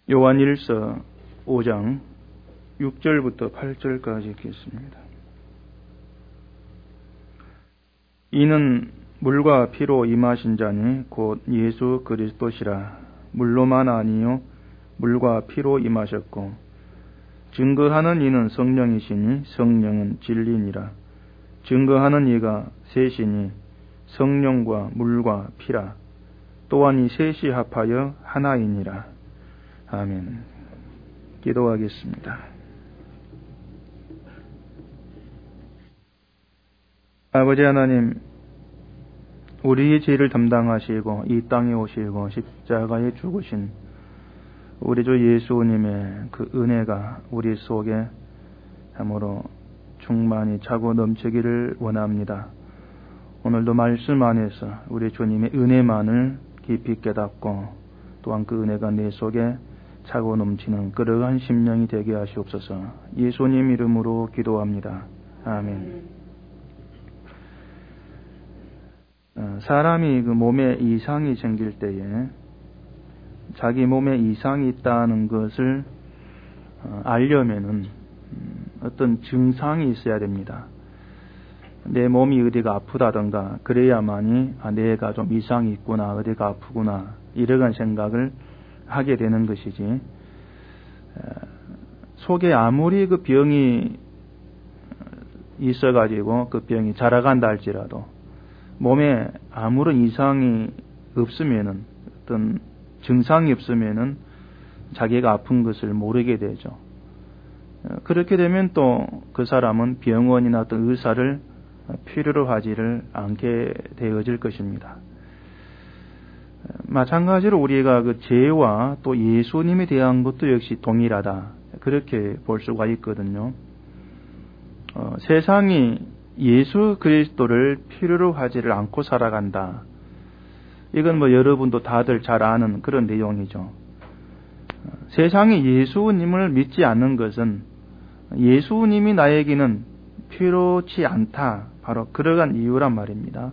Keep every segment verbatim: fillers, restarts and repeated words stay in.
요한일서 오 장 육 절부터 팔 절까지 읽겠습니다. 이는 물과 피로 임하신 자니 곧 예수 그리스도시라. 물로만 아니요 물과 피로 임하셨고 증거하는 이는 성령이시니 성령은 진리니라. 증거하는 이가 셋이니 성령과 물과 피라. 또한 이 셋이 합하여 하나이니라. 아멘. 기도하겠습니다. 아버지 하나님, 우리의 죄를 담당하시고 이 땅에 오시고 십자가에 죽으신 우리 주 예수님의 그 은혜가 우리 속에 참으로 충만히 차고 넘치기를 원합니다. 오늘도 말씀 안에서 우리 주님의 은혜만을 깊이 깨닫고 또한 그 은혜가 내 속에 차고 넘치는 그러한 심령이 되게 하시옵소서. 예수님 이름으로 기도합니다. 아멘. 사람이 그 몸에 이상이 생길 때에 자기 몸에 이상이 있다는 것을 알려면은 어떤 증상이 있어야 됩니다. 내 몸이 어디가 아프다던가 그래야만이 아, 내가 좀 이상이 있구나, 어디가 아프구나 이러한 생각을 하게 되는 것이지, 속에 아무리 그 병이 있어가지고 그 병이 자라간다 할지라도 몸에 아무런 이상이 없으면은, 어떤 증상이 없으면은 자기가 아픈 것을 모르게 되죠. 그렇게 되면 또 그 사람은 병원이나 어떤 의사를 필요로 하지를 않게 되어질 것입니다. 마찬가지로 우리가 그 죄와 또 예수님에 대한 것도 역시 동일하다, 그렇게 볼 수가 있거든요. 어, 세상이 예수 그리스도를 필요로 하지를 않고 살아간다. 이건 뭐 여러분도 다들 잘 아는 그런 내용이죠. 세상이 예수님을 믿지 않는 것은 예수님이 나에게는 필요치 않다, 바로 그러한 이유란 말입니다.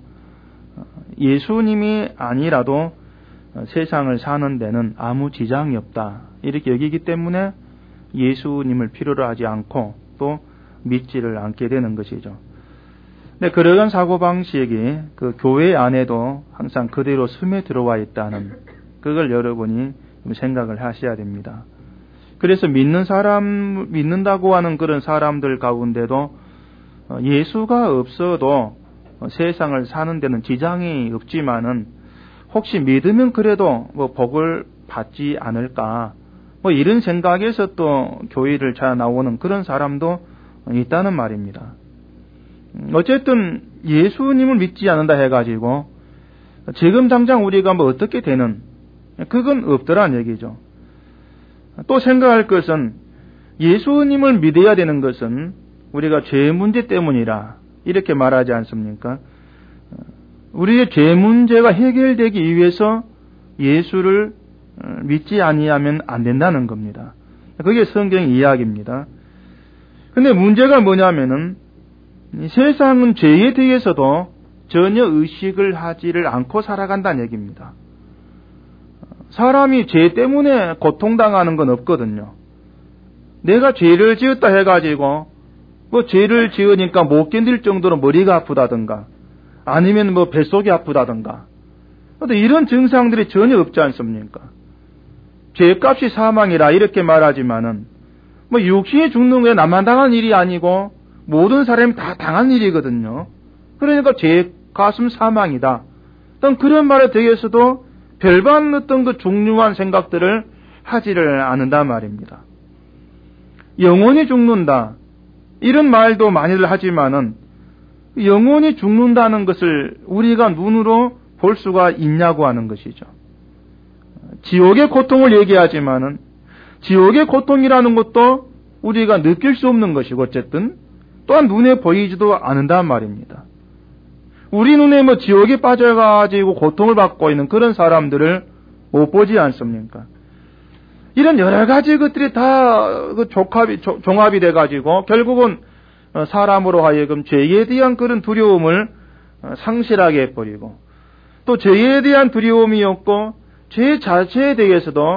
예수님이 아니라도 세상을 사는 데는 아무 지장이 없다, 이렇게 여기기 때문에 예수님을 필요로 하지 않고 또 믿지를 않게 되는 것이죠. 근데 그러한 사고방식이 그 교회 안에도 항상 그대로 스며 들어와 있다는, 그걸 여러분이 생각을 하셔야 됩니다. 그래서 믿는 사람, 믿는다고 하는 그런 사람들 가운데도 예수가 없어도 세상을 사는 데는 지장이 없지만은 혹시 믿으면 그래도 뭐 복을 받지 않을까, 뭐 이런 생각에서 또 교회를 찾아 나오는 그런 사람도 있다는 말입니다. 어쨌든 예수님을 믿지 않는다 해가지고 지금 당장 우리가 뭐 어떻게 되는, 그건 없더란 얘기죠. 또 생각할 것은 예수님을 믿어야 되는 것은 우리가 죄 문제 때문이라 이렇게 말하지 않습니까? 우리의 죄 문제가 해결되기 위해서 예수를 믿지 아니하면 안 된다는 겁니다. 그게 성경 이야기입니다. 근데 문제가 뭐냐면은 세상은 죄에 대해서도 전혀 의식을 하지를 않고 살아간다는 얘기입니다. 사람이 죄 때문에 고통당하는 건 없거든요. 내가 죄를 지었다 해가지고 뭐 죄를 지으니까 못 견딜 정도로 머리가 아프다든가 아니면 뭐 뱃속이 아프다든가, 근데 이런 증상들이 전혀 없지 않습니까? 죄값이 사망이라 이렇게 말하지만은 뭐 육신이 죽는 게 나만 당한 일이 아니고 모든 사람이 다 당한 일이거든요. 그러니까 죄값은 사망이다, 어떤 그런 말에 대해서도 별반 어떤 그 중요한 생각들을 하지를 않는단 말입니다. 영원히 죽는다, 이런 말도 많이들 하지만은 영원히 죽는다는 것을 우리가 눈으로 볼 수가 있냐고 하는 것이죠. 지옥의 고통을 얘기하지만은 지옥의 고통이라는 것도 우리가 느낄 수 없는 것이고 어쨌든 또한 눈에 보이지도 않는단 말입니다. 우리 눈에 뭐 지옥에 빠져가지고 고통을 받고 있는 그런 사람들을 못 보지 않습니까? 이런 여러 가지 것들이 다 그 종합이, 종합이 돼가지고 결국은 사람으로 하여금 죄에 대한 그런 두려움을 상실하게 해버리고 또 죄에 대한 두려움이 없고 죄 자체에 대해서도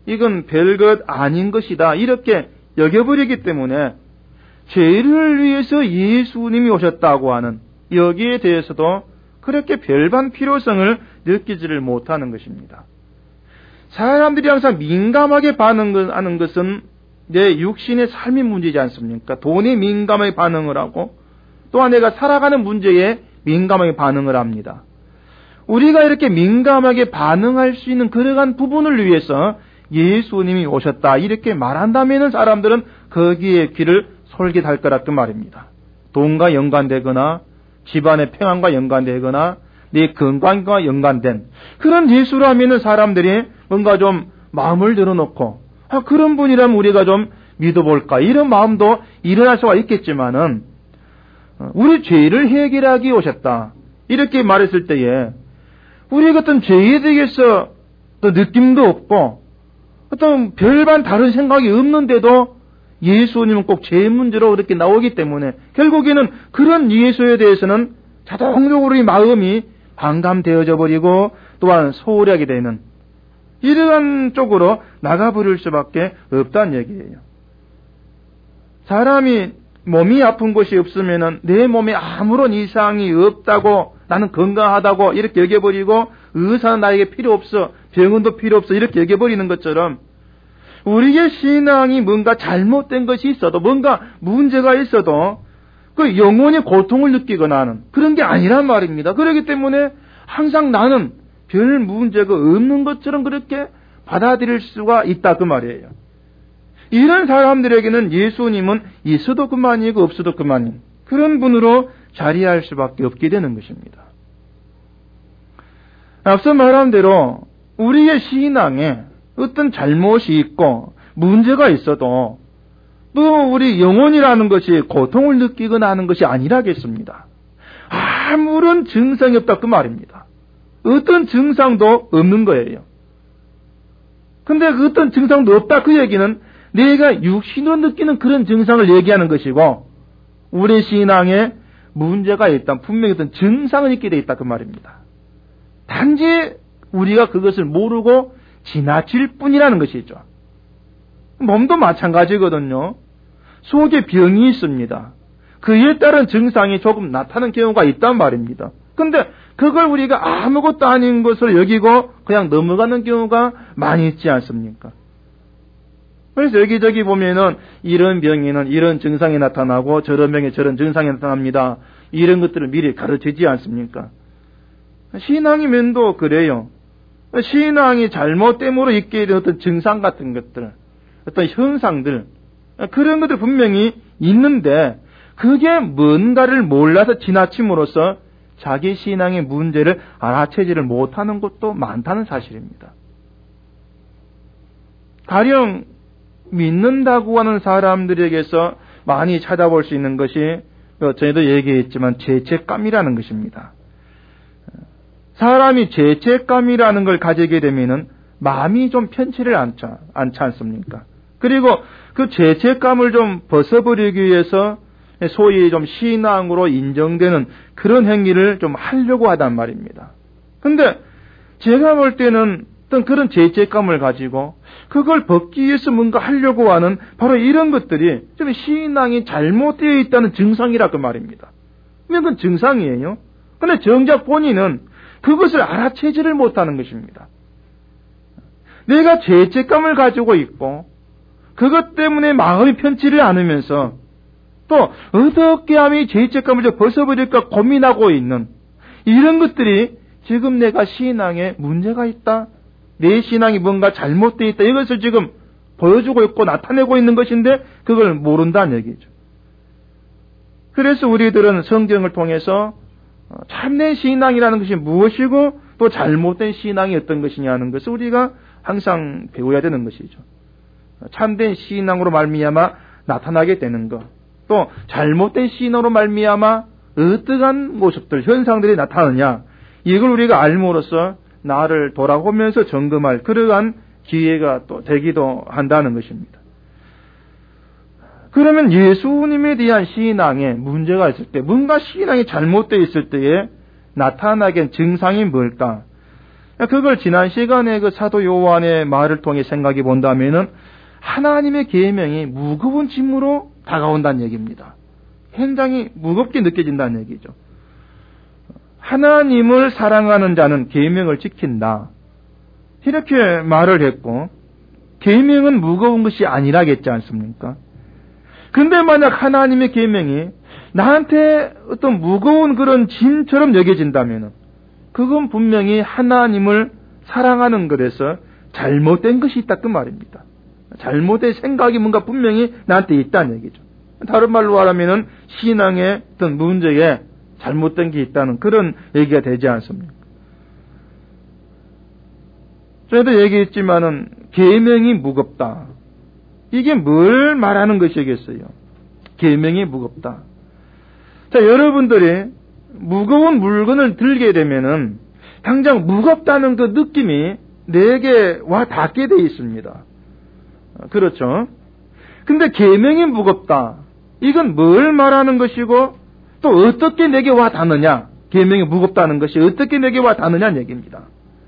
이건 별것 아닌 것이다 이렇게 여겨버리기 때문에 죄를 위해서 예수님이 오셨다고 하는 여기에 대해서도 그렇게 별반 필요성을 느끼지를 못하는 것입니다. 사람들이 항상 민감하게 반응하는 것은 내 육신의 삶의 문제지 않습니까? 돈에 민감하게 반응을 하고 또한 내가 살아가는 문제에 민감하게 반응을 합니다. 우리가 이렇게 민감하게 반응할 수 있는 그러한 부분을 위해서 예수님이 오셨다 이렇게 말한다면 사람들은 거기에 귀를 솔깃할 거라 그 말입니다. 돈과 연관되거나 집안의 평안과 연관되거나 내 건강과 연관된 그런 예수라면 사람들이 뭔가 좀 마음을 열어놓고 아, 그런 분이라면 우리가 좀 믿어볼까 이런 마음도 일어날 수가 있겠지만은 우리 죄를 해결하기 오셨다 이렇게 말했을 때에 우리 같은 죄에 대해서 또 느낌도 없고 어떤 별반 다른 생각이 없는데도 예수님은 꼭 죄 문제로 이렇게 나오기 때문에 결국에는 그런 예수에 대해서는 자동적으로 이 마음이 반감되어져 버리고 또한 소홀하게 되는 이러한 쪽으로 나가버릴 수밖에 없다는 얘기예요. 사람이 몸이 아픈 것이 없으면은 내 몸에 아무런 이상이 없다고 나는 건강하다고 이렇게 여겨버리고 의사는 나에게 필요 없어 병원도 필요 없어 이렇게 여겨버리는 것처럼 우리의 신앙이 뭔가 잘못된 것이 있어도 뭔가 문제가 있어도 그 영혼이 고통을 느끼거나 하는 그런 게 아니란 말입니다. 그렇기 때문에 항상 나는 별 문제가 없는 것처럼 그렇게 받아들일 수가 있다 그 말이에요. 이런 사람들에게는 예수님은 있어도 그만이고 없어도 그만인 그런 분으로 자리할 수밖에 없게 되는 것입니다. 앞서 말한 대로 우리의 신앙에 어떤 잘못이 있고 문제가 있어도 또 우리 영혼이라는 것이 고통을 느끼거나 하는 것이 아니라겠습니다. 아무런 증상이 없다 그 말입니다. 어떤 증상도 없는 거예요. 근데 어떤 증상도 없다 그 얘기는 내가 육신으로 느끼는 그런 증상을 얘기하는 것이고 우리 신앙에 문제가 있다 분명히 어떤 증상은 있게 돼 있다 그 말입니다. 단지 우리가 그것을 모르고 지나칠 뿐이라는 것이죠. 몸도 마찬가지거든요. 속에 병이 있습니다. 그에 따른 증상이 조금 나타나는 경우가 있단 말입니다. 근데 그걸 우리가 아무것도 아닌 것으로 여기고 그냥 넘어가는 경우가 많이 있지 않습니까? 그래서 여기저기 보면은 이런 병에는 이런 증상이 나타나고 저런 병에 저런 증상이 나타납니다. 이런 것들을 미리 가르치지 않습니까? 신앙이면도 그래요. 신앙이 잘못됨으로 있게 된 어떤 증상 같은 것들, 어떤 현상들, 그런 것들 분명히 있는데 그게 뭔가를 몰라서 지나침으로써 자기 신앙의 문제를 알아채지를 못하는 것도 많다는 사실입니다. 가령 믿는다고 하는 사람들에게서 많이 찾아볼 수 있는 것이 전에도 얘기했지만 죄책감이라는 것입니다. 사람이 죄책감이라는 걸 가지게 되면은 마음이 좀 편치를 않지, 않지 않습니까? 그리고 그 죄책감을 좀 벗어버리기 위해서 소위 좀 신앙으로 인정되는 그런 행위를 좀 하려고 하단 말입니다. 근데 제가 볼 때는 어떤 그런 죄책감을 가지고 그걸 벗기 위해서 뭔가 하려고 하는 바로 이런 것들이 좀 신앙이 잘못되어 있다는 증상이라 그 말입니다. 그건 증상이에요. 근데 정작 본인은 그것을 알아채지를 못하는 것입니다. 내가 죄책감을 가지고 있고 그것 때문에 마음이 편치를 않으면서 또 어떻게 하면 이 죄책감을 좀 벗어버릴까 고민하고 있는 이런 것들이 지금 내가 신앙에 문제가 있다, 내 신앙이 뭔가 잘못되어 있다 이것을 지금 보여주고 있고 나타내고 있는 것인데 그걸 모른다는 얘기죠. 그래서 우리들은 성경을 통해서 참된 신앙이라는 것이 무엇이고 또 잘못된 신앙이 어떤 것이냐는 것을 우리가 항상 배워야 되는 것이죠. 참된 신앙으로 말미암아 나타나게 되는 것, 또 잘못된 신앙으로 말미암아 어떠한 모습들, 현상들이 나타나느냐 이걸 우리가 알므로써 나를 돌아보면서 점검할 그러한 기회가 또 되기도 한다는 것입니다. 그러면 예수님에 대한 신앙에 문제가 있을 때, 뭔가 신앙이 잘못되어 있을 때에 나타나게 증상이 뭘까? 그걸 지난 시간에 그 사도 요한의 말을 통해 생각해 본다면은 하나님의 계명이 무거운 짐으로 다가온다는 얘기입니다. 굉장히 무겁게 느껴진다는 얘기죠. 하나님을 사랑하는 자는 계명을 지킨다. 이렇게 말을 했고 계명은 무거운 것이 아니라겠지 않습니까? 근데 만약 하나님의 계명이 나한테 어떤 무거운 그런 짐처럼 여겨진다면 그건 분명히 하나님을 사랑하는 것에서 잘못된 것이 있다 그 말입니다. 잘못된 생각이 뭔가 분명히 나한테 있다는 얘기죠. 다른 말로 말하면 신앙의 어떤 문제에 잘못된 게 있다는 그런 얘기가 되지 않습니까? 저희도 얘기했지만은 계명이 무겁다. 이게 뭘 말하는 것이겠어요? 계명이 무겁다. 자, 여러분들이 무거운 물건을 들게 되면은 당장 무겁다는 그 느낌이 내게 와 닿게 돼 있습니다. 그렇죠? 근데 계명이 무겁다. 이건 뭘 말하는 것이고 또 어떻게 내게 와 닿느냐? 계명이 무겁다는 것이 어떻게 내게 와 닿느냐는 얘기입니다.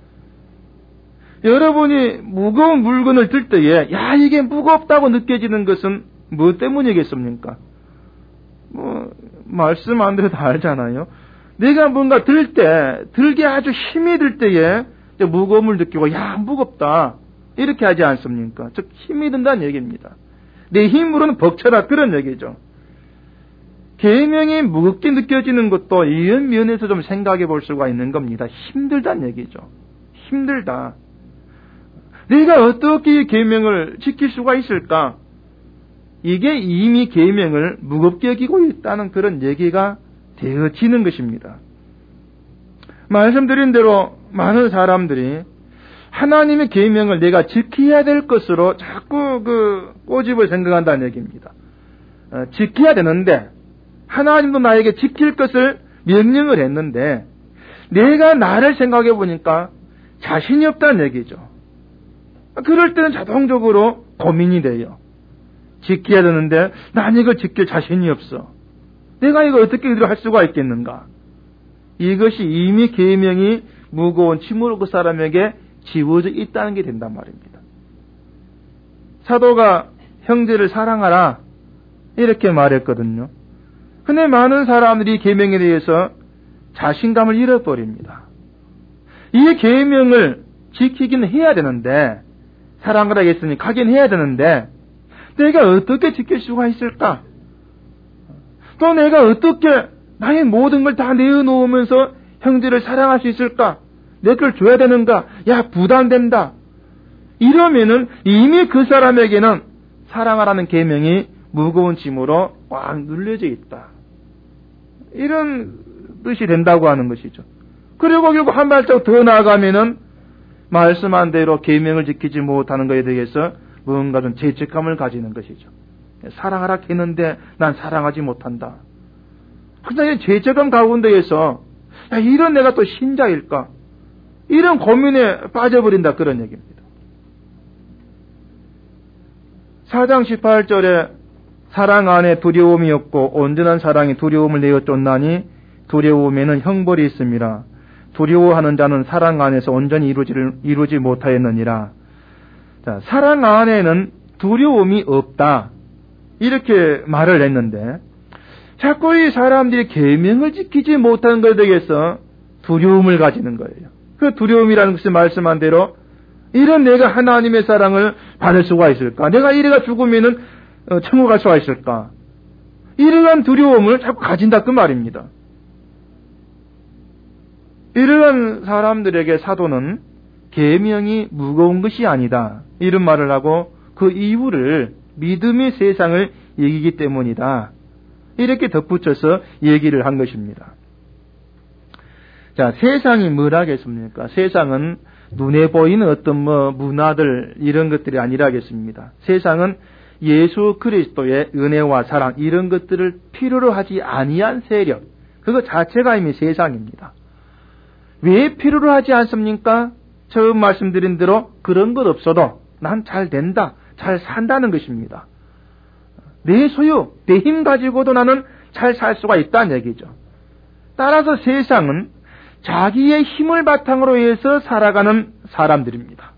여러분이 무거운 물건을 들 때에 야 이게 무겁다고 느껴지는 것은 뭐 때문이겠습니까? 뭐 말씀 안 드려도 알잖아요. 내가 뭔가 들 때 들게 아주 힘이 들 때에 무거움을 느끼고 야 무겁다 이렇게 하지 않습니까? 즉 힘이 든다는 얘기입니다. 내 힘으로는 벅차다 그런 얘기죠. 계명이 무겁게 느껴지는 것도 이런 면에서 좀 생각해 볼 수가 있는 겁니다. 힘들다는 얘기죠. 힘들다. 내가 어떻게 계명을 지킬 수가 있을까? 이게 이미 계명을 무겁게 여기고 있다는 그런 얘기가 되어지는 것입니다. 말씀드린 대로 많은 사람들이 하나님의 계명을 내가 지켜야 될 것으로 자꾸 그 꼬집을 생각한다는 얘기입니다. 어, 지켜야 되는데 하나님도 나에게 지킬 것을 명령을 했는데 내가 나를 생각해 보니까 자신이 없다는 얘기죠. 그럴 때는 자동적으로 고민이 돼요. 지켜야 되는데 난 이걸 지킬 자신이 없어. 내가 이거 어떻게 할 수가 있겠는가? 이것이 이미 계명이 무거운 짐으로 그 사람에게 지워져 있다는 게 된단 말입니다. 사도가 형제를 사랑하라 이렇게 말했거든요. 근데 많은 사람들이 계명에 대해서 자신감을 잃어버립니다. 이 계명을 지키긴 해야 되는데 사랑을 하겠으니 가긴 해야 되는데 내가 어떻게 지킬 수가 있을까? 또 내가 어떻게 나의 모든 걸 다 내어놓으면서 형제를 사랑할 수 있을까? 내 걸 줘야 되는가? 야 부담된다. 이러면은 이미 그 사람에게는 사랑하라는 계명이 무거운 짐으로 꽉 눌려져 있다. 이런 뜻이 된다고 하는 것이죠. 그리고 결국 한 발짝 더 나아가면은 말씀한 대로 계명을 지키지 못하는 것에 대해서 뭔가 좀 죄책감을 가지는 것이죠. 사랑하라 했는데 난 사랑하지 못한다. 항상 이 죄책감 가운데에서 야, 이런 내가 또 신자일까? 이런 고민에 빠져버린다 그런 얘기입니다. 사 장 십팔 절에 사랑 안에 두려움이 없고 온전한 사랑이 두려움을 내어 쫓나니 두려움에는 형벌이 있습니다. 두려워하는 자는 사랑 안에서 온전히 이루지를, 이루지 못하였느니라. 자, 사랑 안에는 두려움이 없다. 이렇게 말을 했는데 자꾸 이 사람들이 계명을 지키지 못하는 것에 대해서 두려움을 가지는 거예요. 그 두려움이라는 것이 말씀한 대로 이런 내가 하나님의 사랑을 받을 수가 있을까? 내가 이래가 죽으면은 천국 갈 수가 있을까? 이러한 두려움을 자꾸 가진다 그 말입니다. 이러한 사람들에게 사도는 계명이 무거운 것이 아니다. 이런 말을 하고 그 이유를 믿음의 세상을 이기기 때문이다. 이렇게 덧붙여서 얘기를 한 것입니다. 자, 세상이 뭘 하겠습니까? 세상은 눈에 보이는 어떤 뭐 문화들 이런 것들이 아니라겠습니다. 세상은 예수 그리스도의 은혜와 사랑 이런 것들을 필요로 하지 아니한 세력, 그거 자체가 이미 세상입니다. 왜 필요로 하지 않습니까? 처음 말씀드린 대로 그런 것 없어도 난 잘 된다, 잘 산다는 것입니다. 내 소유, 내 힘 가지고도 나는 잘 살 수가 있다는 얘기죠. 따라서 세상은 자기의 힘을 바탕으로 해서 살아가는 사람들입니다.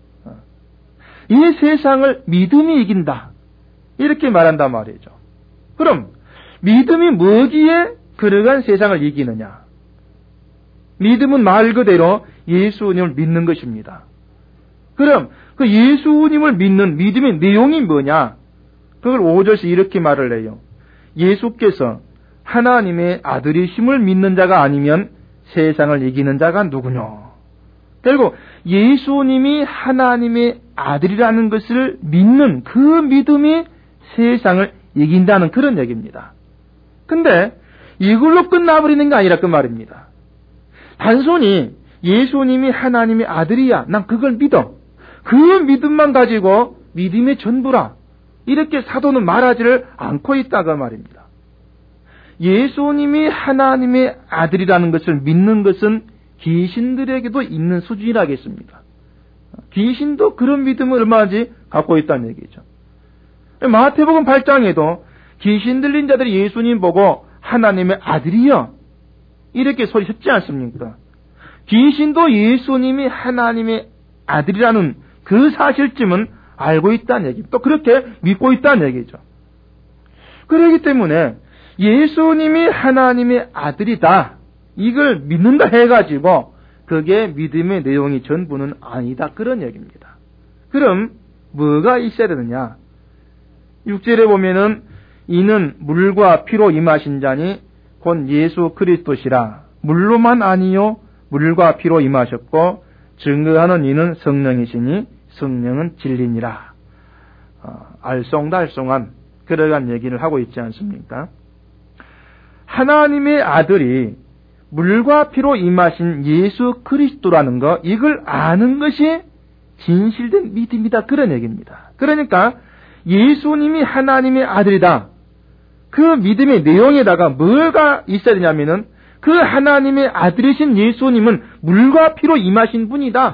이 세상을 믿음이 이긴다. 이렇게 말한단 말이죠. 그럼 믿음이 뭐기에 그러한 세상을 이기느냐? 믿음은 말 그대로 예수님을 믿는 것입니다. 그럼 그 예수님을 믿는 믿음의 내용이 뭐냐? 그걸 오 절에서 이렇게 말을 해요. 예수께서 하나님의 아들이심을 믿는 자가 아니면 세상을 이기는 자가 누구냐? 결국 예수님이 하나님의 아들이라는 것을 믿는 그 믿음이 세상을 이긴다는 그런 얘기입니다. 근데 이걸로 끝나버리는 게 아니라 그 말입니다. 단순히 예수님이 하나님의 아들이야, 난 그걸 믿어, 그 믿음만 가지고 믿음의 전부라, 이렇게 사도는 말하지를 않고 있다가 말입니다. 예수님이 하나님의 아들이라는 것을 믿는 것은 귀신들에게도 있는 수준이라겠습니다. 귀신도 그런 믿음을 얼마든지 갖고 있다는 얘기죠. 마태복음 팔 장에도 귀신 들린 자들이 예수님 보고 하나님의 아들이여 이렇게 소리쳤지 않습니까? 귀신도 예수님이 하나님의 아들이라는 그 사실쯤은 알고 있다는 얘기, 또 그렇게 믿고 있다는 얘기죠. 그렇기 때문에 예수님이 하나님의 아들이다, 이걸 믿는다 해가지고 그게 믿음의 내용이 전부는 아니다, 그런 얘기입니다. 그럼 뭐가 있어야 되느냐? 육 절에 보면은 이는 물과 피로 임하신 자니 곧 예수 그리스도시라. 물로만 아니요 물과 피로 임하셨고 증거하는 이는 성령이시니 성령은 진리니라. 어, 알쏭달쏭한 그러한 얘기를 하고 있지 않습니까? 하나님의 아들이 물과 피로 임하신 예수 그리스도라는 것, 이걸 아는 것이 진실된 믿음이다, 그런 얘기입니다. 그러니까 예수님이 하나님의 아들이다, 그 믿음의 내용에다가 뭐가 있어야 되냐면은 그 하나님의 아들이신 예수님은 물과 피로 임하신 분이다,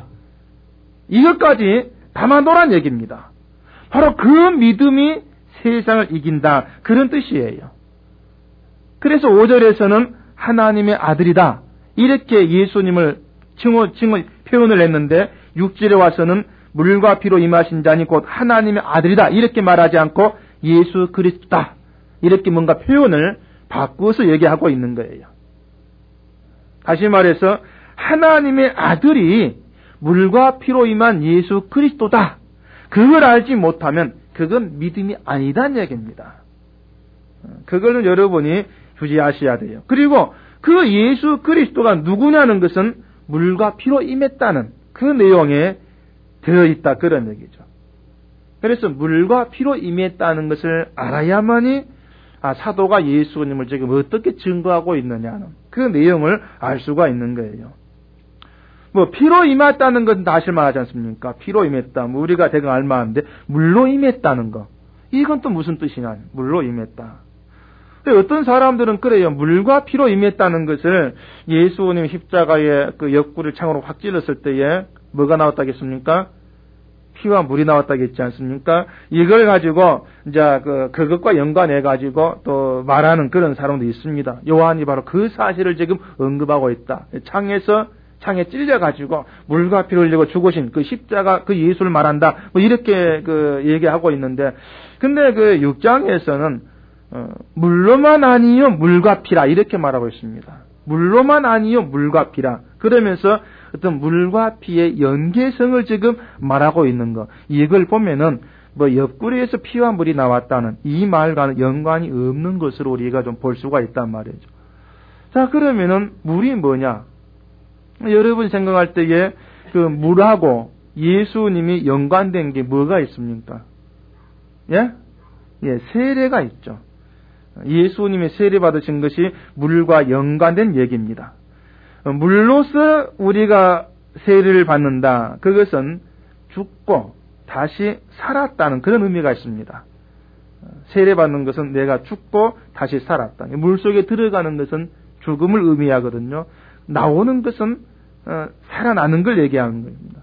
이것까지 담아놓으란 얘기입니다. 바로 그 믿음이 세상을 이긴다, 그런 뜻이에요. 그래서 오 절에서는 하나님의 아들이다, 이렇게 예수님을 칭호, 칭호, 표현을 했는데 육 절에 와서는 물과 피로 임하신 자니 곧 하나님의 아들이다, 이렇게 말하지 않고 예수 그리스도다, 이렇게 뭔가 표현을 바꾸어서 얘기하고 있는 거예요. 다시 말해서 하나님의 아들이 물과 피로 임한 예수 그리스도다, 그걸 알지 못하면 그건 믿음이 아니다는 얘기입니다. 그거는 여러분이 주지하셔야 돼요. 그리고 그 예수 그리스도가 누구냐는 것은 물과 피로 임했다는 그 내용에 되어있다, 그런 얘기죠. 그래서 물과 피로 임했다는 것을 알아야만이 아, 사도가 예수님을 지금 어떻게 증거하고 있느냐는 그 내용을 알 수가 있는 거예요. 뭐 피로 임했다는 건 다 아실만하지 않습니까? 피로 임했다, 뭐 우리가 대강 알만한데 물로 임했다는 거, 이건 또 무슨 뜻이냐? 물로 임했다. 어떤 사람들은 그래요. 물과 피로 임했다는 것을 예수님 십자가에 그 옆구리를 창으로 확 찔렀을 때에 뭐가 나왔다겠습니까? 피와 물이 나왔다겠지 않습니까? 이걸 가지고 이제 그 그것과 연관해 가지고 또 말하는 그런 사람도 있습니다. 요한이 바로 그 사실을 지금 언급하고 있다. 창에서 창에 찔려 가지고 물과 피를 흘리고 죽으신 그 십자가 그 예수를 말한다, 뭐 이렇게 그 얘기하고 있는데, 근데 그 육 장에서는 어, 물로만 아니요 물과 피라, 이렇게 말하고 있습니다. 물로만 아니요 물과 피라, 그러면서 어떤 물과 피의 연계성을 지금 말하고 있는 거, 이걸 보면은 뭐 옆구리에서 피와 물이 나왔다는 이 말과는 연관이 없는 것으로 우리가 좀 볼 수가 있단 말이죠. 자, 그러면은 물이 뭐냐? 여러분 생각할 때에 그 물하고 예수님이 연관된 게 뭐가 있습니까? 예? 예, 세례가 있죠. 예수님의 세례 받으신 것이 물과 연관된 얘기입니다. 물로서 우리가 세례를 받는다, 그것은 죽고 다시 살았다는 그런 의미가 있습니다. 세례 받는 것은 내가 죽고 다시 살았다. 물 속에 들어가는 것은 죽음을 의미하거든요. 나오는 것은 어, 살아나는 걸 얘기하는 겁니다.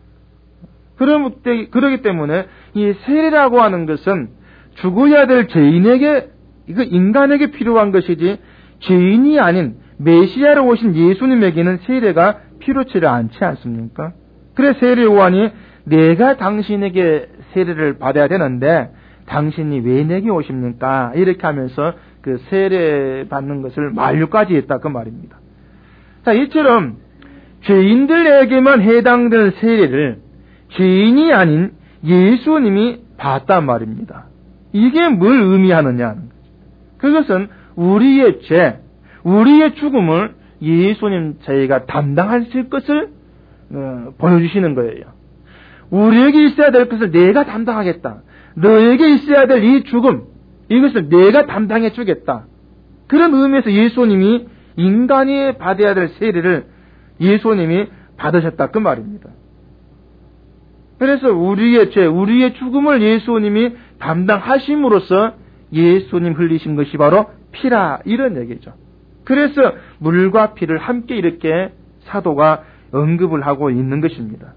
그러기 때문에 이 세례라고 하는 것은 죽어야 될 죄인에게, 이거 인간에게 필요한 것이지 죄인이 아닌 메시아로 오신 예수님에게는 세례가 필요치를 않지 않습니까? 그래서 세례 요한이 내가 당신에게 세례를 받아야 되는데 당신이 왜 내게 오십니까? 이렇게 하면서 그 세례 받는 것을 만류까지 했다 그 말입니다. 자, 이처럼 죄인들에게만 해당되는 세례를 죄인이 아닌 예수님이 받단 말입니다. 이게 뭘 의미하느냐 하는 거죠. 그것은 우리의 죄, 우리의 죽음을 예수님 저희가 담당하실 것을 어, 보여주시는 거예요. 우리에게 있어야 될 것을 내가 담당하겠다. 너에게 있어야 될 이 죽음, 이것을 내가 담당해 주겠다. 그런 의미에서 예수님이 인간이 받아야 될 세례를 예수님이 받으셨다 그 말입니다. 그래서 우리의 죄, 우리의 죽음을 예수님이 담당하심으로써 예수님 흘리신 것이 바로 피라 이런 얘기죠. 그래서 물과 피를 함께 이렇게 사도가 언급을 하고 있는 것입니다.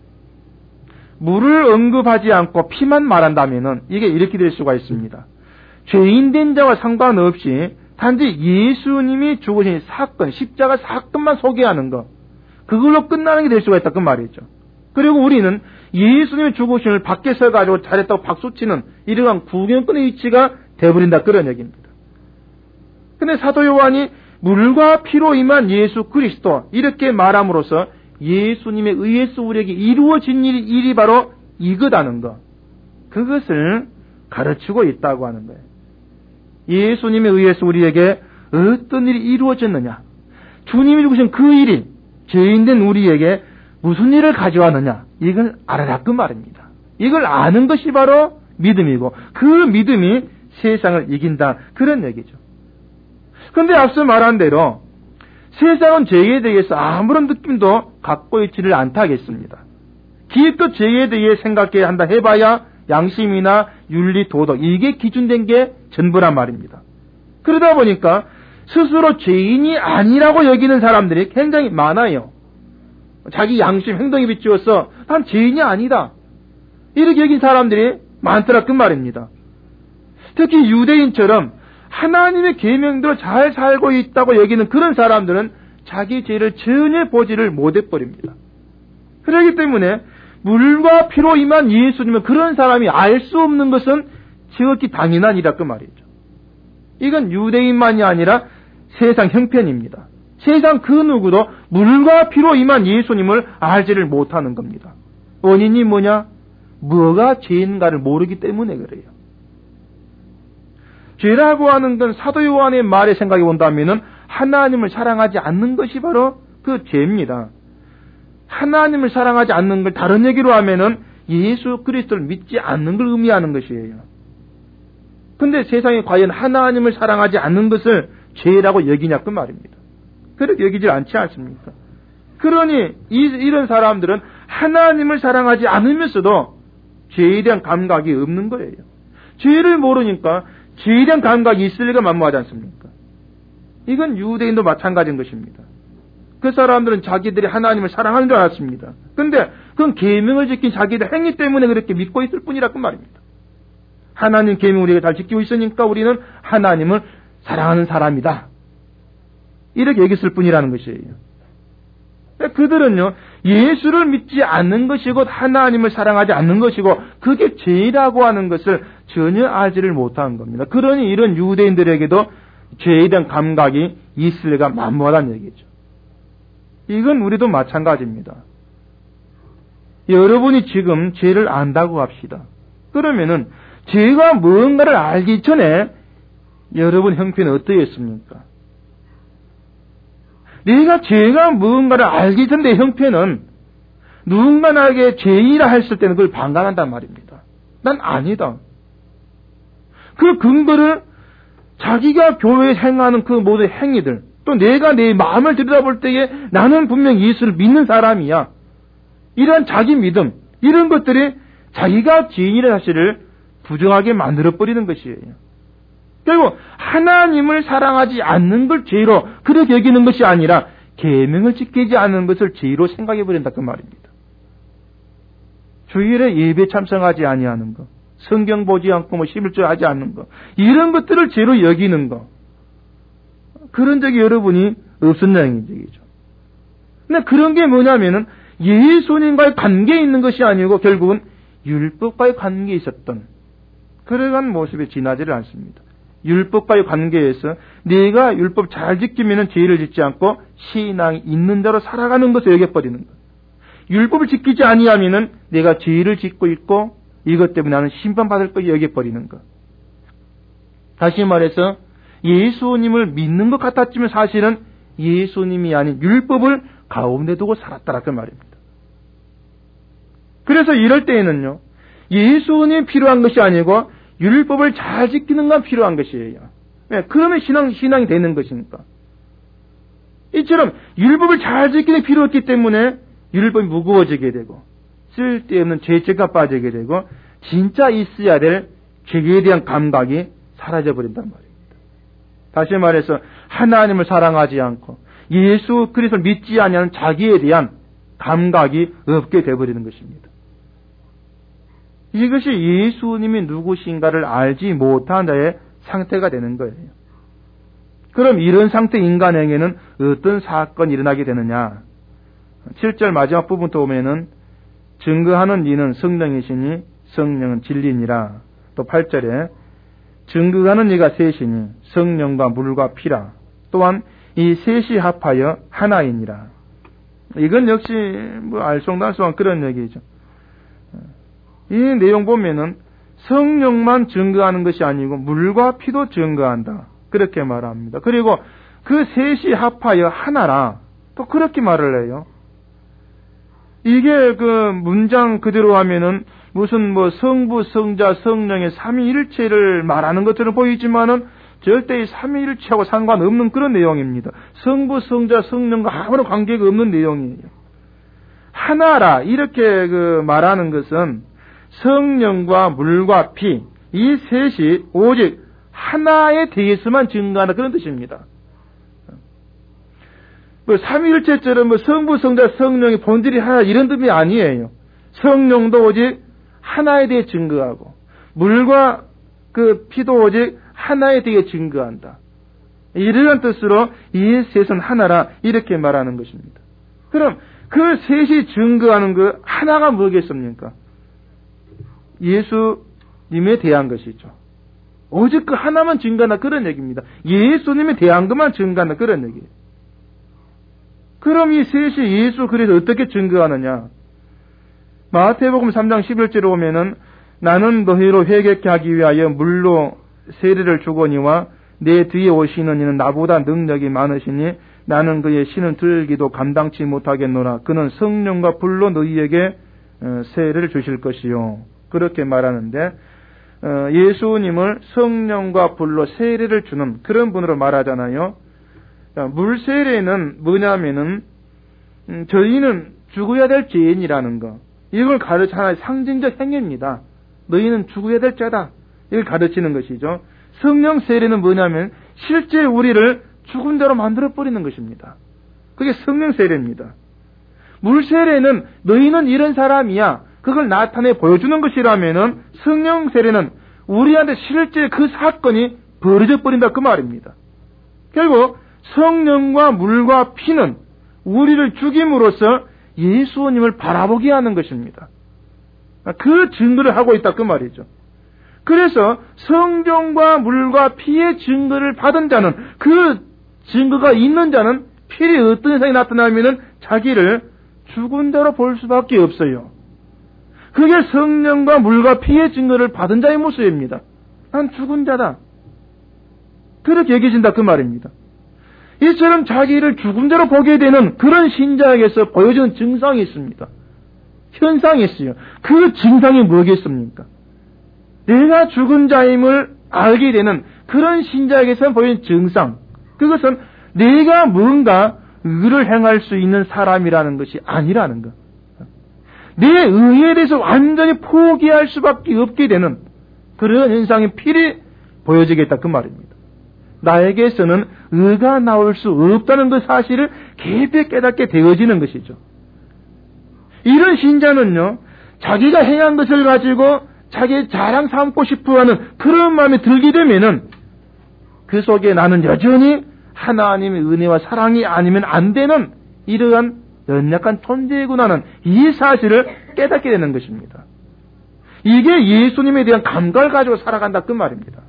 물을 언급하지 않고 피만 말한다면 이게 이렇게 될 수가 있습니다. 죄인된 자와 상관없이 단지 예수님이 죽으신 사건, 십자가 사건만 소개하는 것, 그걸로 끝나는 게 될 수가 있다 그 말이죠. 그리고 우리는 예수님의 죽으심을 밖에서 가지고 잘했다고 박수치는 이러한 구경꾼의 위치가 돼버린다 그런 얘기입니다. 근데 사도 요한이 물과 피로 임한 예수 그리스도 이렇게 말함으로써 예수님에 의해서 우리에게 이루어진 일이, 일이 바로 이거다는 것, 그것을 가르치고 있다고 하는 거예요. 예수님에 의해서 우리에게 어떤 일이 이루어졌느냐, 주님이 죽으신 그 일이 죄인된 우리에게 무슨 일을 가져왔느냐, 이걸 알아라 그 말입니다. 이걸 아는 것이 바로 믿음이고 그 믿음이 세상을 이긴다 그런 얘기죠. 그런데 앞서 말한 대로 세상은 죄에 대해서 아무런 느낌도 갖고 있지를 않다 하겠습니다. 기껏 죄에 대해 생각해야 한다 해봐야 양심이나 윤리, 도덕 이게 기준된 게 전부란 말입니다. 그러다 보니까 스스로 죄인이 아니라고 여기는 사람들이 굉장히 많아요. 자기 양심, 행동에 비추어서 난 죄인이 아니다 이렇게 여긴 사람들이 많더라 그 말입니다. 특히 유대인처럼 하나님의 계명대로 잘 살고 있다고 여기는 그런 사람들은 자기 죄를 전혀 보지를 못해버립니다. 그렇기 때문에 물과 피로 임한 예수님은 그런 사람이 알 수 없는 것은 지극히 당연한 일이라 그 말이죠. 이건 유대인만이 아니라 세상 형편입니다. 세상 그 누구도 물과 피로 임한 예수님을 알지를 못하는 겁니다. 원인이 뭐냐? 뭐가 죄인가를 모르기 때문에 그래요. 죄라고 하는 건 사도 요한의 말에 생각해 본다면은 하나님을 사랑하지 않는 것이 바로 그 죄입니다. 하나님을 사랑하지 않는 걸 다른 얘기로 하면은 예수 그리스도를 믿지 않는 걸 의미하는 것이에요. 근데 세상에 과연 하나님을 사랑하지 않는 것을 죄라고 여기냐 그 말입니다. 그렇게 여기질 않지 않습니까? 그러니 이, 이런 사람들은 하나님을 사랑하지 않으면서도 죄에 대한 감각이 없는 거예요. 죄를 모르니까 죄에 대한 감각이 있을 리가 만무하지 않습니까? 이건 유대인도 마찬가지인 것입니다. 그 사람들은 자기들이 하나님을 사랑하는 줄 알았습니다. 그런데 그건 계명을 지킨 자기들 행위 때문에 그렇게 믿고 있을 뿐이라고 말입니다. 하나님 계명 우리가 잘 지키고 있으니까 우리는 하나님을 사랑하는 사람이다 이렇게 여겼을 뿐이라는 것이에요. 그들은요 예수를 믿지 않는 것이 곧 하나님을 사랑하지 않는 것이고 그게 죄라고 하는 것을 전혀 알지를 못한 겁니다. 그러니 이런 유대인들에게도 죄에 대한 감각이 있을 리가 만무하다는 얘기죠. 이건 우리도 마찬가지입니다. 여러분이 지금 죄를 안다고 합시다. 그러면은 죄가 무언가를 알기 전에 여러분 형편은 어떠했습니까? 내가 죄가 무언가를 알기 전 내 형편은 누군가 나에게 죄이라 했을 때는 그걸 반감한단 말입니다. 난 아니다. 그 근거를 자기가 교회에 행하는 그 모든 행위들, 또 내가 내 마음을 들여다볼 때에 나는 분명 예수를 믿는 사람이야. 이런 자기 믿음, 이런 것들이 자기가 죄인이라는 사실을 부정하게 만들어버리는 것이에요. 결국 하나님을 사랑하지 않는 걸 죄로 그렇게 여기는 것이 아니라 계명을 지키지 않는 것을 죄로 생각해버린다 그 말입니다. 주일에 예배 참석하지 아니하는 것, 성경 보지 않고 뭐 십일조 하지 않는 것, 이런 것들을 죄로 여기는 것, 그런 적이 여러분이 없은 내용이죠. 근데 그런 게 뭐냐면은 예수님과의 관계에 있는 것이 아니고 결국은 율법과의 관계에 있었던 그러한 모습에 지나지를 않습니다. 율법과의 관계에서 내가 율법 잘 지키면 죄를 짓지 않고 신앙이 있는 대로 살아가는 것을 여겨버리는 것. 율법을 지키지 아니하면은 내가 죄를 짓고 있고 이것 때문에 나는 심판받을 거 여겨버리는 것. 다시 말해서 예수님을 믿는 것 같았지만 사실은 예수님이 아닌 율법을 가운데 두고 살았다라 그 말입니다. 그래서 이럴 때에는요, 예수님이 필요한 것이 아니고 율법을 잘 지키는 건 필요한 것이에요. 네, 그러면 신앙, 신앙이 되는 것이니까. 이처럼 율법을 잘 지키는 게 필요 없기 때문에 율법이 무거워지게 되고 쓸데없는 죄책감 빠지게 되고 진짜 있어야 될 죄에 대한 감각이 사라져버린단 말입니다. 다시 말해서 하나님을 사랑하지 않고 예수 그리스도를 믿지 아니하는 자기에 대한 감각이 없게 되어버리는 것입니다. 이것이 예수님이 누구신가를 알지 못한 자의 상태가 되는 거예요. 그럼 이런 상태 인간에게는 어떤 사건이 일어나게 되느냐? 칠 절 마지막 부분부터 보면은 증거하는 이는 성령이시니 성령은 진리니라. 또 팔 절에 증거하는 이가 셋이니 성령과 물과 피라. 또한 이 셋이 합하여 하나이니라. 이건 역시 뭐 알쏭달쏭한 그런 얘기죠. 이 내용 보면은 성령만 증거하는 것이 아니고 물과 피도 증거한다. 그렇게 말합니다. 그리고 그 셋이 합하여 하나라. 또 그렇게 말을 해요. 이게 그 문장 그대로 하면은 무슨 뭐 성부, 성자, 성령의 삼위일체를 말하는 것처럼 보이지만은 절대 이 삼위일체하고 상관없는 그런 내용입니다. 성부, 성자, 성령과 아무런 관계가 없는 내용이에요. 하나라 이렇게 그 말하는 것은 성령과 물과 피, 이 셋이 오직 하나에 대해서만 증거하는 그런 뜻입니다. 뭐 삼위일체처럼 뭐 성부, 성자, 성령의 본질이 하나 이런 뜻이 아니에요. 성령도 오직 하나에 대해 증거하고 물과 그 피도 오직 하나에 대해 증거한다. 이러한 뜻으로 이 셋은 하나라 이렇게 말하는 것입니다. 그럼 그 셋이 증거하는 그 하나가 뭐겠습니까? 예수님에 대한 것이죠. 오직 그 하나만 증거한다 그런 얘기입니다. 예수님에 대한 것만 증거한다 그런 얘기예요. 그럼 이 셋이 예수 그리스도 어떻게 증거하느냐? 마태복음 삼 장 십일 절에 보면은 나는 너희로 회개케 하기 위하여 물로 세례를 주거니와 내 뒤에 오시는 이는 나보다 능력이 많으시니 나는 그의 신은 들기도 감당치 못하겠노라. 그는 성령과 불로 너희에게 세례를 주실 것이요. 그렇게 말하는데 예수님을 성령과 불로 세례를 주는 그런 분으로 말하잖아요. 물 세례는 뭐냐면은 저희는 죽어야 될 죄인이라는 거. 이걸 가르치는 하나의 상징적 행위입니다. 너희는 죽어야 될 죄다. 이걸 가르치는 것이죠. 성령 세례는 뭐냐면 실제 우리를 죽은 대로 만들어버리는 것입니다. 그게 성령 세례입니다. 물 세례는 너희는 이런 사람이야. 그걸 나타내 보여주는 것이라면은 성령 세례는 우리한테 실제 그 사건이 벌어져 버린다 그 말입니다. 결국 성령과 물과 피는 우리를 죽임으로써 예수님을 바라보게 하는 것입니다. 그 증거를 하고 있다 그 말이죠. 그래서 성령과 물과 피의 증거를 받은 자는 그 증거가 있는 자는 필히 어떤 현상이 나타나면은 자기를 죽은 대로 볼 수밖에 없어요. 그게 성령과 물과 피의 증거를 받은 자의 모습입니다. 난 죽은 자다. 그렇게 여겨진다 그 말입니다. 이처럼 자기를 죽은 대로 보게 되는 그런 신자에게서 보여주는 증상이 있습니다. 현상이 있어요. 그 증상이 뭐겠습니까? 내가 죽은 자임을 알게 되는 그런 신자에게서 보이는 증상. 그것은 내가 뭔가 의를 행할 수 있는 사람이라는 것이 아니라는 것. 내 의에 대해서 완전히 포기할 수밖에 없게 되는 그런 현상이 필히 보여지겠다 그 말입니다. 나에게서는 의가 나올 수 없다는 그 사실을 깊이 깨닫게 되어지는 것이죠. 이런 신자는요, 자기가 행한 것을 가지고 자기의 자랑 삼고 싶어하는 그런 마음이 들게 되면은 그 속에 나는 여전히 하나님의 은혜와 사랑이 아니면 안 되는 이러한 연약한 존재구나는 이 사실을 깨닫게 되는 것입니다. 이게 예수님에 대한 감각을 가지고 살아간다 그 말입니다.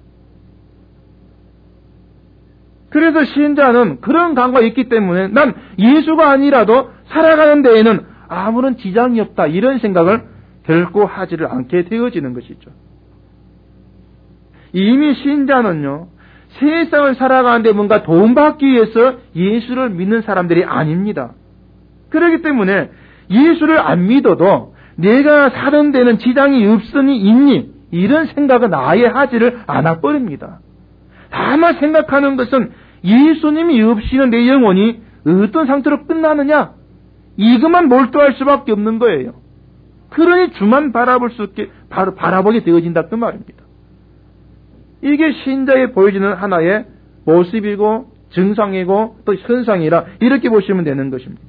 그래서 신자는 그런 감각이 있기 때문에 난 예수가 아니라도 살아가는 데에는 아무런 지장이 없다 이런 생각을 결코 하지를 않게 되어지는 것이죠. 이미 신자는요, 세상을 살아가는데 뭔가 도움받기 위해서 예수를 믿는 사람들이 아닙니다. 그렇기 때문에 예수를 안 믿어도 내가 사는 데는 지장이 없으니 있니? 이런 생각은 아예 하지를 않아버립니다. 다만 생각하는 것은 예수님이 없이는 내 영혼이 어떤 상태로 끝나느냐? 이것만 몰두할 수밖에 없는 거예요. 그러니 주만 바라볼 수 있게, 바로 바라보게 되어진다 그 말입니다. 이게 신자에 보여지는 하나의 모습이고 증상이고 또 현상이라 이렇게 보시면 되는 것입니다.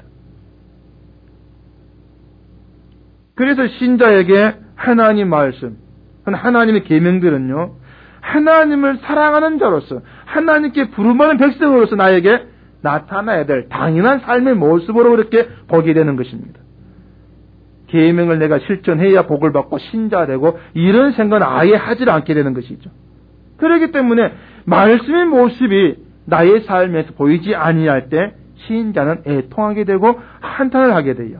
그래서 신자에게 하나님 말씀, 하나님의 계명들은요, 하나님을 사랑하는 자로서 하나님께 부름받은 백성으로서 나에게 나타나야 될 당연한 삶의 모습으로 그렇게 보게 되는 것입니다. 계명을 내가 실천해야 복을 받고 신자가 되고 이런 생각은 아예 하지 않게 되는 것이죠. 그렇기 때문에 말씀의 모습이 나의 삶에서 보이지 아니할 때 신자는 애통하게 되고 한탄을 하게 돼요.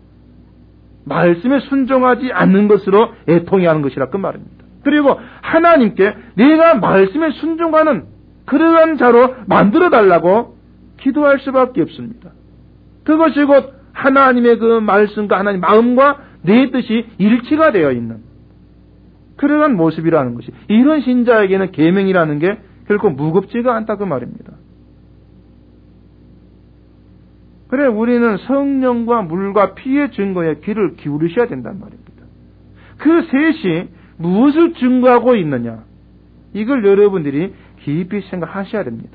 말씀에 순종하지 않는 것으로 애통해 하는 것이라 그 말입니다. 그리고 하나님께 내가 말씀에 순종하는 그러한 자로 만들어달라고 기도할 수밖에 없습니다. 그것이 곧 하나님의 그 말씀과 하나님의 마음과 내 뜻이 일치가 되어 있는 그러한 모습이라는 것이, 이런 신자에게는 계명이라는 게 결코 무겁지가 않다 그 말입니다. 그래 우리는 성령과 물과 피의 증거에 귀를 기울이셔야 된단 말입니다. 그 셋이 무엇을 증거하고 있느냐, 이걸 여러분들이 깊이 생각하셔야 됩니다.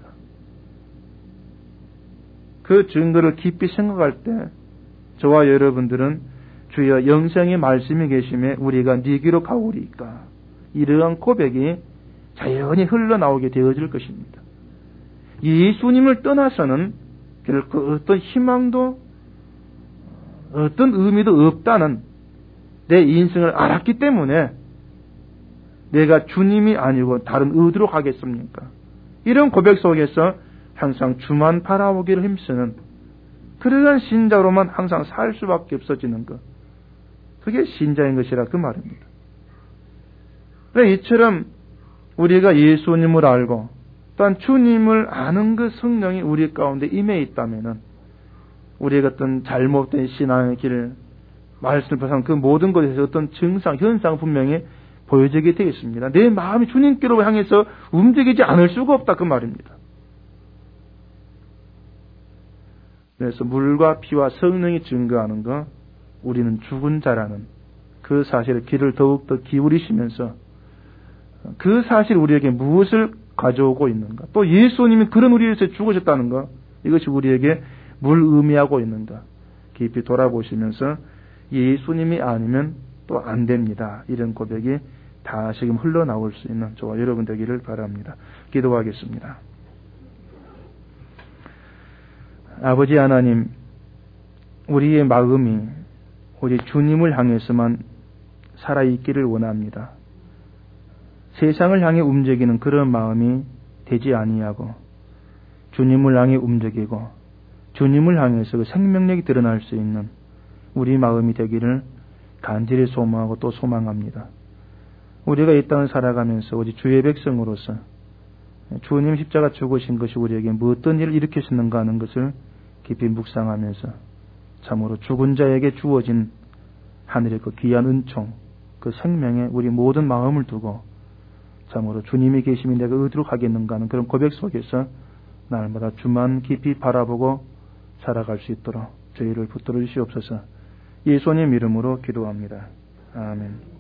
그 증거를 깊이 생각할 때 저와 여러분들은 주여 영생의 말씀이 계심에 우리가 네 귀로 가오리이까, 이러한 고백이 자연히 흘러나오게 되어질 것입니다. 예수님을 떠나서는 결코 어떤 희망도 어떤 의미도 없다는 내 인생을 알았기 때문에 내가 주님이 아니고 다른 어디로 가겠습니까? 이런 고백 속에서 항상 주만 바라보기를 힘쓰는 그러한 신자로만 항상 살 수밖에 없어지는 것, 그게 신자인 것이라 그 말입니다. 그래 이처럼 우리가 예수님을 알고 또한 주님을 아는 그 성령이 우리 가운데 임해 있다면은 우리의 어떤 잘못된 신앙의 길을 말씀을 벗어난 그 모든 것에서 어떤 증상, 현상 분명히 보여지게 되겠습니다. 내 마음이 주님께로 향해서 움직이지 않을 수가 없다 그 말입니다. 그래서 물과 피와 성령이 증거하는 것, 우리는 죽은 자라는 그 사실에 귀를 더욱더 기울이시면서 그 사실 우리에게 무엇을 가져오고 있는가, 또 예수님이 그런 우리를 위해서 죽으셨다는 것, 이것이 우리에게 뭘 의미하고 있는가 깊이 돌아보시면서 예수님이 아니면 또 안 됩니다, 이런 고백이 다시금 흘러나올 수 있는 저와 여러분 되기를 바랍니다. 기도하겠습니다. 아버지 하나님, 우리의 마음이 오직 주님을 향해서만 살아있기를 원합니다. 세상을 향해 움직이는 그런 마음이 되지 아니하고 주님을 향해 움직이고 주님을 향해서 그 생명력이 드러날 수 있는 우리 마음이 되기를 간절히 소망하고 또 소망합니다. 우리가 이 땅을 살아가면서 오직 주의 백성으로서 주님 십자가 죽으신 것이 우리에게 어떤 일을 일으켰는가 하는 것을 깊이 묵상하면서 참으로 죽은 자에게 주어진 하늘의 그 귀한 은총, 그 생명에 우리 모든 마음을 두고 참으로 주님이 계심이 내가 어디로 가겠는가 하는 그런 고백 속에서 날마다 주만 깊이 바라보고 살아갈 수 있도록 저희를 붙들어 주시옵소서. 예수님 이름으로 기도합니다. 아멘.